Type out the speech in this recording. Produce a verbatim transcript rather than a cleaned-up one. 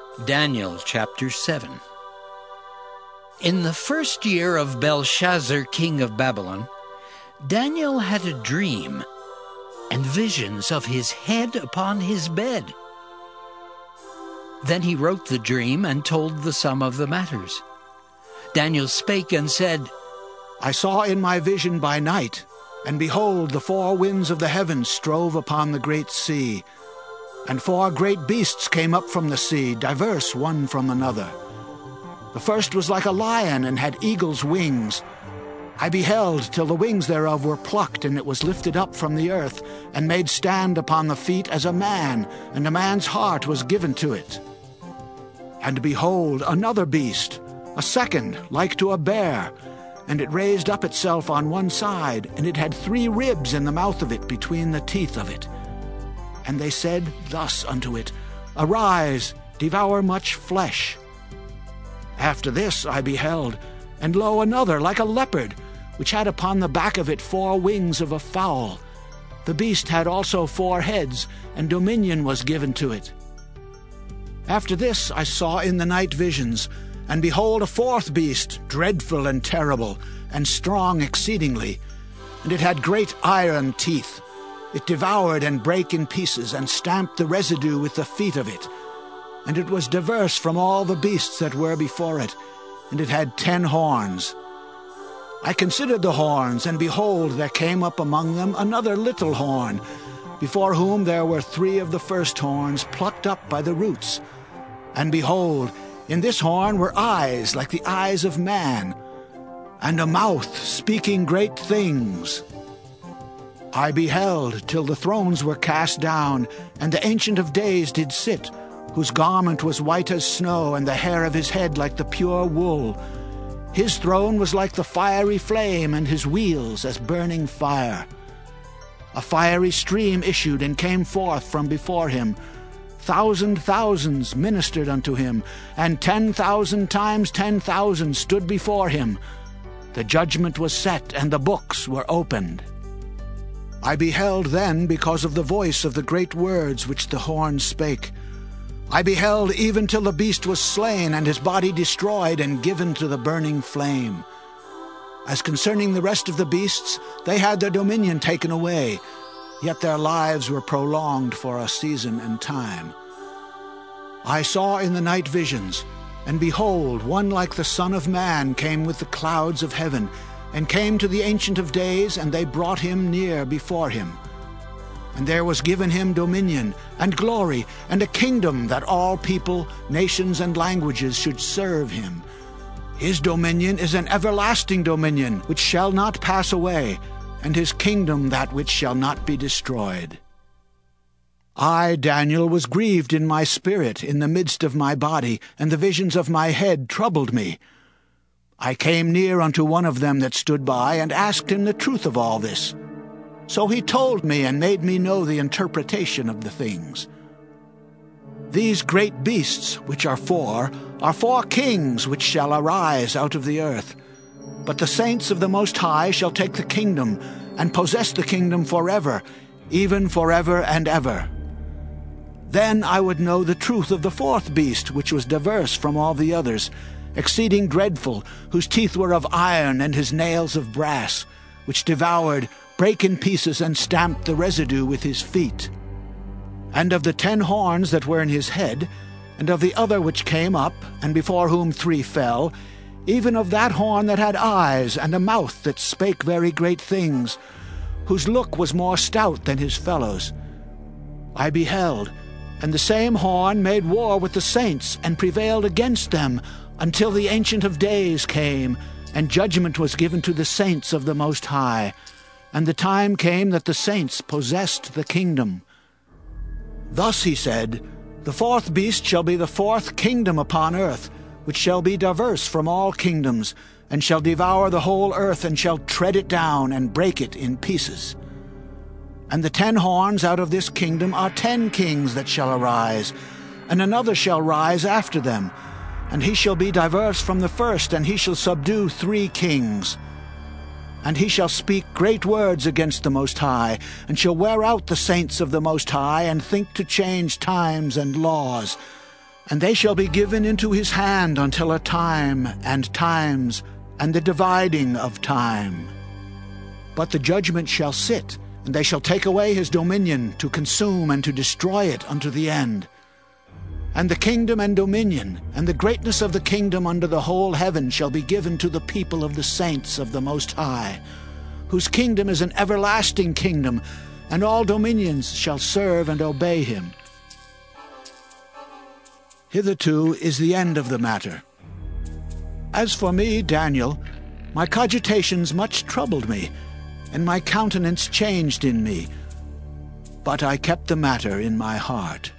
Daniel chapter seven. In the first year of Belshazzar, king of Babylon, Daniel had a dream and visions of his head upon his bed. Then he wrote the dream and told the sum of the matters. Daniel spake and said, I saw in my vision by night, and behold, the four winds of the heavens strove upon the great sea. And four great beasts came up from the sea, diverse one from another. The first was like a lion, and had eagle's wings. I beheld till the wings thereof were plucked, and it was lifted up from the earth, and made stand upon the feet as a man, and a man's heart was given to it. And behold, another beast, a second, like to a bear, and it raised up itself on one side, and it had three ribs in the mouth of it between the teeth of it. And they said thus unto it, Arise, devour much flesh. After this I beheld, and lo, another like a leopard, which had upon the back of it four wings of a fowl. The beast had also four heads, and dominion was given to it. After this I saw in the night visions, and behold, a fourth beast, dreadful and terrible, and strong exceedingly, and it had great iron teeth. It devoured and brake in pieces, and stamped the residue with the feet of it. And it was diverse from all the beasts that were before it, and it had ten horns. I considered the horns, and behold, there came up among them another little horn, before whom there were three of the first horns plucked up by the roots. And behold, in this horn were eyes like the eyes of man, and a mouth speaking great things. I beheld till the thrones were cast down, and the Ancient of Days did sit, whose garment was white as snow, and the hair of his head like the pure wool. His throne was like the fiery flame, and his wheels as burning fire. A fiery stream issued and came forth from before him. Thousand thousands ministered unto him, and ten thousand times ten thousand stood before him. The judgment was set, and the books were opened. I beheld then because of the voice of the great words which the horn spake. I beheld even till the beast was slain, and his body destroyed, and given to the burning flame. As concerning the rest of the beasts, they had their dominion taken away, yet their lives were prolonged for a season and time. I saw in the night visions, and behold, one like the Son of Man came with the clouds of heaven, and came to the Ancient of Days, and they brought him near before him. And there was given him dominion, and glory, and a kingdom, that all people, nations, and languages should serve him. His dominion is an everlasting dominion, which shall not pass away, and his kingdom that which shall not be destroyed. I, Daniel, was grieved in my spirit, in the midst of my body, and the visions of my head troubled me. I came near unto one of them that stood by, and asked him the truth of all this. So he told me, and made me know the interpretation of the things. These great beasts, which are four, are four kings which shall arise out of the earth. But the saints of the Most High shall take the kingdom, and possess the kingdom forever, even forever and ever. Then I would know the truth of the fourth beast, which was diverse from all the others, exceeding dreadful, whose teeth were of iron, and his nails of brass, which devoured, brake in pieces, and stamped the residue with his feet. And of the ten horns that were in his head, and of the other which came up, and before whom three fell, even of that horn that had eyes, and a mouth that spake very great things, whose look was more stout than his fellows, I beheld, and the same horn made war with the saints, and prevailed against them, until the Ancient of Days came, and judgment was given to the saints of the Most High. And the time came that the saints possessed the kingdom. Thus he said, The fourth beast shall be the fourth kingdom upon earth, which shall be diverse from all kingdoms, and shall devour the whole earth, and shall tread it down, and break it in pieces. And the ten horns out of this kingdom are ten kings that shall arise, and another shall rise after them, and he shall be diverse from the first, and he shall subdue three kings. And he shall speak great words against the Most High, and shall wear out the saints of the Most High, and think to change times and laws. And they shall be given into his hand until a time and times and the dividing of time. But the judgment shall sit, and they shall take away his dominion, to consume and to destroy it unto the end. And the kingdom and dominion, and the greatness of the kingdom under the whole heaven shall be given to the people of the saints of the Most High, whose kingdom is an everlasting kingdom, and all dominions shall serve and obey him. Hitherto is the end of the matter. As for me, Daniel, my cogitations much troubled me, and my countenance changed in me. But I kept the matter in my heart.